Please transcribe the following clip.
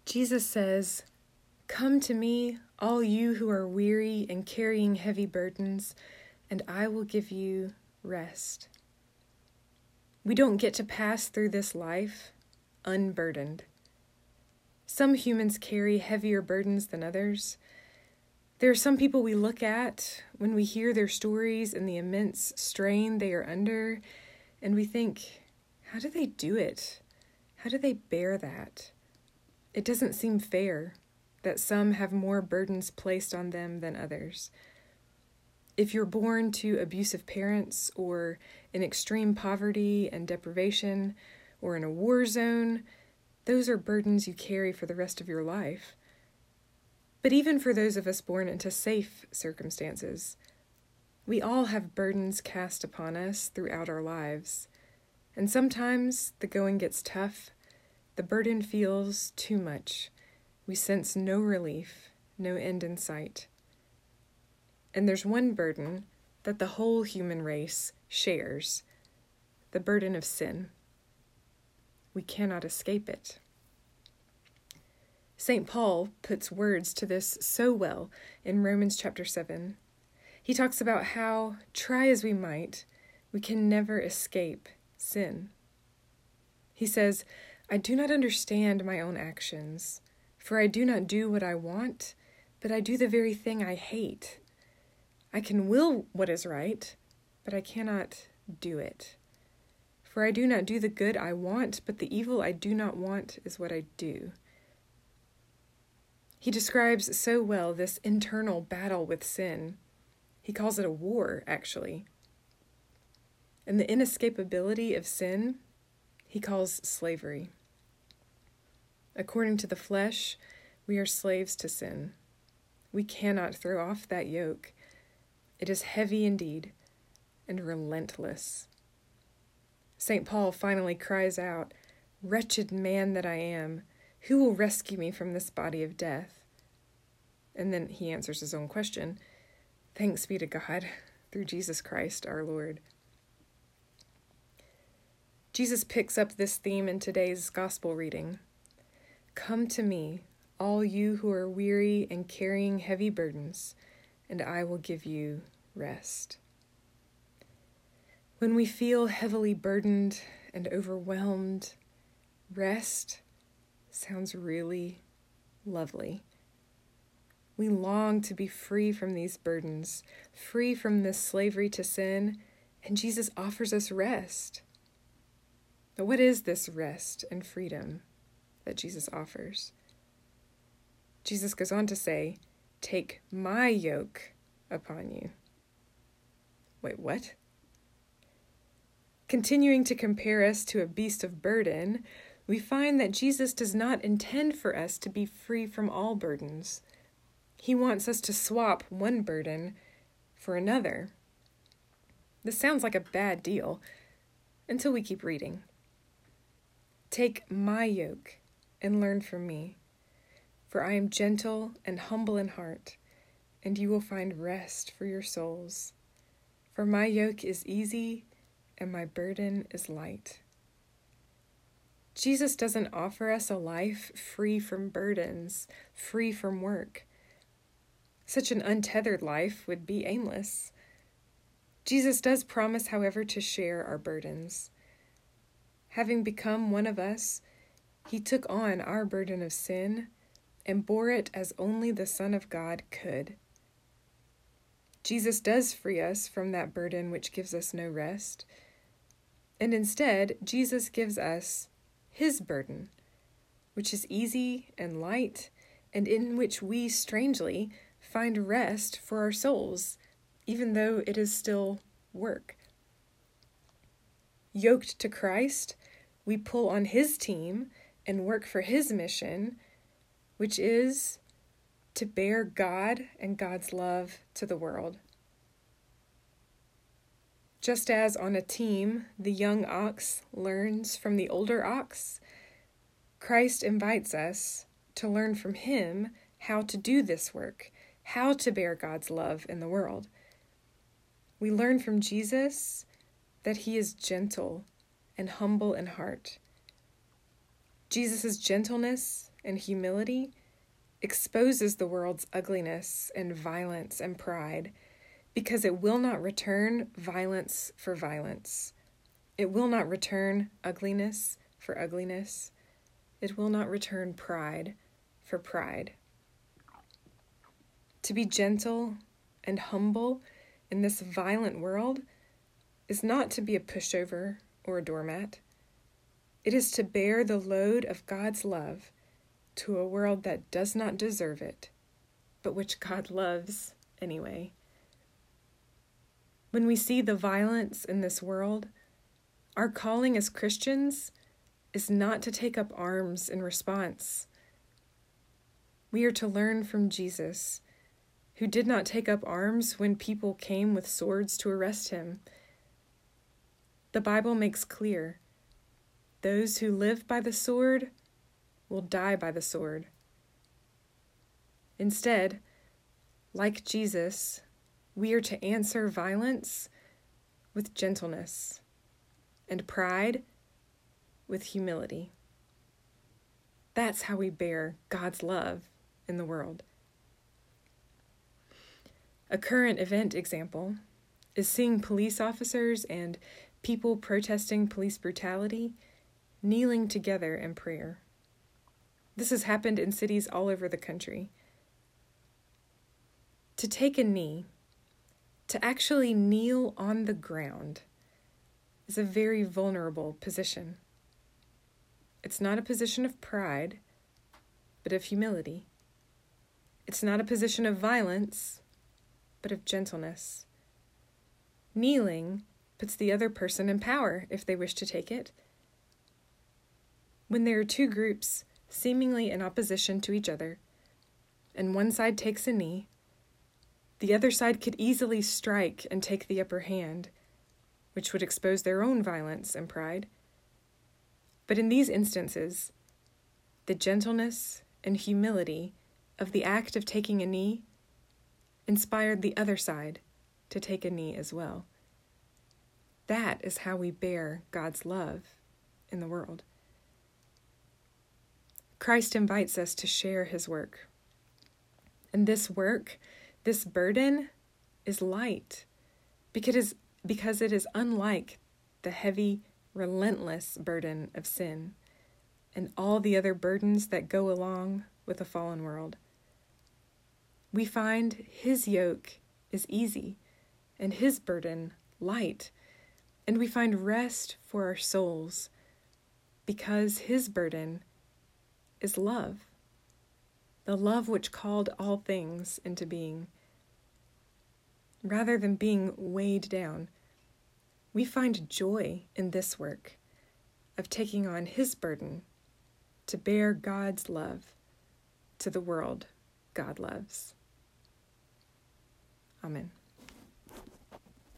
Jesus says, "Come to me, all you who are weary and carrying heavy burdens, and I will give you rest." We don't get to pass through this life unburdened. Some humans carry heavier burdens than others. There are some people we look at when we hear their stories and the immense strain they are under, and we think, how do they do it? How do they bear that? It doesn't seem fair that some have more burdens placed on them than others. If you're born to abusive parents, or in extreme poverty and deprivation, or in a war zone, those are burdens you carry for the rest of your life. But even for those of us born into safe circumstances, we all have burdens cast upon us throughout our lives. And sometimes the going gets tough. The burden feels too much. We sense no relief, no end in sight. And there's one burden that the whole human race shares, the burden of sin. We cannot escape it. St. Paul puts words to this so well in Romans chapter 7. He talks about how, try as we might, we can never escape sin. He says, "I do not understand my own actions, for I do not do what I want, but I do the very thing I hate. I can will what is right, but I cannot do it. For I do not do the good I want, but the evil I do not want is what I do." He describes so well this internal battle with sin. He calls it a war, actually. And the inescapability of sin, he calls slavery. According to the flesh, we are slaves to sin. We cannot throw off that yoke. It is heavy indeed and relentless. St. Paul finally cries out, "Wretched man that I am, who will rescue me from this body of death?" And then he answers his own question, "Thanks be to God, through Jesus Christ our Lord." Jesus picks up this theme in today's gospel reading. "Come to me, all you who are weary and carrying heavy burdens, and I will give you rest." When we feel heavily burdened and overwhelmed, rest sounds really lovely. We long to be free from these burdens, free from this slavery to sin, and Jesus offers us rest. But what is this rest and freedom that Jesus offers? Jesus goes on to say, "Take my yoke upon you." Wait, what? Continuing to compare us to a beast of burden, we find that Jesus does not intend for us to be free from all burdens. He wants us to swap one burden for another. This sounds like a bad deal until we keep reading. "Take my yoke and learn from me, for I am gentle and humble in heart, and you will find rest for your souls. For my yoke is easy and my burden is light." Jesus doesn't offer us a life free from burdens, free from work. Such an untethered life would be aimless. Jesus does promise, however, to share our burdens. Having become one of us, he took on our burden of sin and bore it as only the Son of God could. Jesus does free us from that burden which gives us no rest, and instead, Jesus gives us his burden, which is easy and light, and in which we, strangely, find rest for our souls, even though it is still work. Yoked to Christ, we pull on his team and work for his mission, which is to bear God and God's love to the world. Just as on a team, the young ox learns from the older ox, Christ invites us to learn from him how to do this work, how to bear God's love in the world. We learn from Jesus that he is gentle and humble in heart. Jesus' gentleness and humility exposes the world's ugliness and violence and pride, because it will not return violence for violence. It will not return ugliness for ugliness. It will not return pride for pride. To be gentle and humble in this violent world is not to be a pushover or a doormat. It is to bear the load of God's love to a world that does not deserve it, but which God loves anyway. When we see the violence in this world, our calling as Christians is not to take up arms in response. We are to learn from Jesus, who did not take up arms when people came with swords to arrest him. The Bible makes clear, those who live by the sword will die by the sword. Instead, like Jesus, we are to answer violence with gentleness and pride with humility. That's how we bear God's love in the world. A current event example is seeing police officers and people protesting police brutality kneeling together in prayer. This has happened in cities all over the country. To take a knee, to actually kneel on the ground, is a very vulnerable position. It's not a position of pride, but of humility. It's not a position of violence, but of gentleness. Kneeling puts the other person in power if they wish to take it. When there are two groups seemingly in opposition to each other, and one side takes a knee, the other side could easily strike and take the upper hand, which would expose their own violence and pride. But in these instances, the gentleness and humility of the act of taking a knee inspired the other side to take a knee as well. That is how we bear God's love in the world. Christ invites us to share his work. And this work, this burden, is light because it is unlike the heavy, relentless burden of sin and all the other burdens that go along with a fallen world. We find his yoke is easy and his burden light, and we find rest for our souls because his burden is love, the love which called all things into being. Rather than being weighed down, we find joy in this work of taking on his burden to bear God's love to the world God loves. Amen.